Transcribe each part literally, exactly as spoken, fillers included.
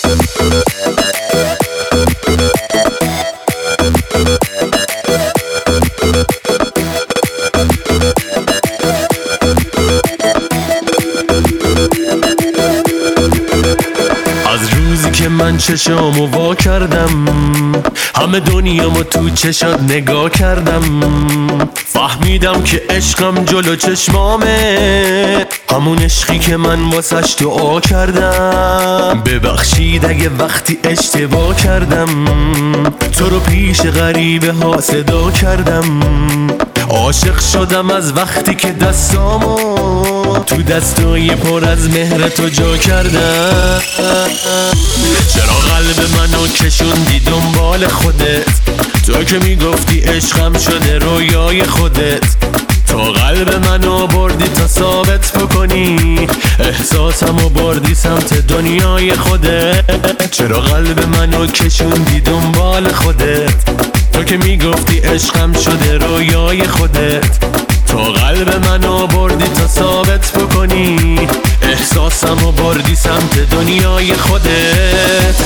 من چشامو وا کردم، همه دنیامو تو چشات نگاه کردم، فهمیدم که عشقم جلو چشمامه، همون عشقی که من واسش دعا کردم. ببخشید اگه وقتی اشتباه کردم، تو رو پیش غریبه ها صدا کردم. عاشق شدم از وقتی که دستامو تو دستای پر از مهر تو جا کردم. چرا قلب منو کشوندی دنبال خودت، تو که میگفتی عشقم شده رویای خودت. تو قلب منو بردی تا ثابت بکنی احساسمو بردی سمت دنیای خودت. چرا قلب منو کشوندی دنبال خودت، تو که میگفتی عشقم شده رویای خودت. تو قلب منو بردی تا ثابت بکنی احساسمو بردی سمت دنیای خودت.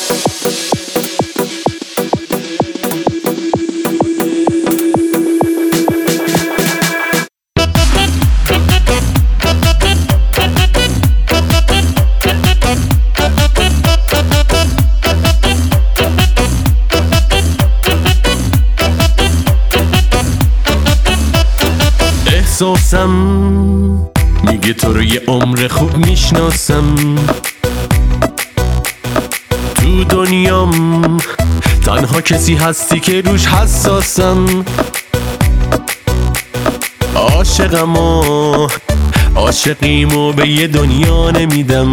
احساسم میگه تو رو یه عمر خوب میشناسم، تو دنیام تنها کسی هستی که روش حساسم. عاشقم و عاشقیمو به یه دنیا نمیدم،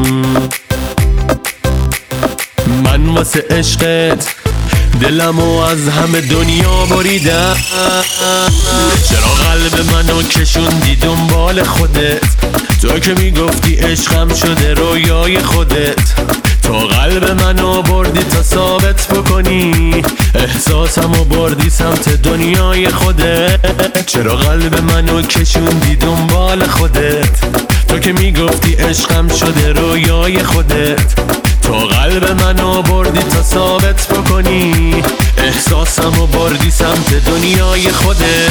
من واسه عشقت دلمو از همه دنیا بریدم. چرا قلب منو کشوندی دنبال خودت، تو که میگفتی عشقم شده رویای خودت. تو قلب منو بردی تا ثابت بکنی احساسمو بردی سمت دنیای خودت. چرا قلب منو کشوندی دنبال خودت، تو که میگفتی عشقم شده رویای خودت. تو قلب منو بردی تا ثابت بکنی احساسمو بردی سمت دنیای خودت.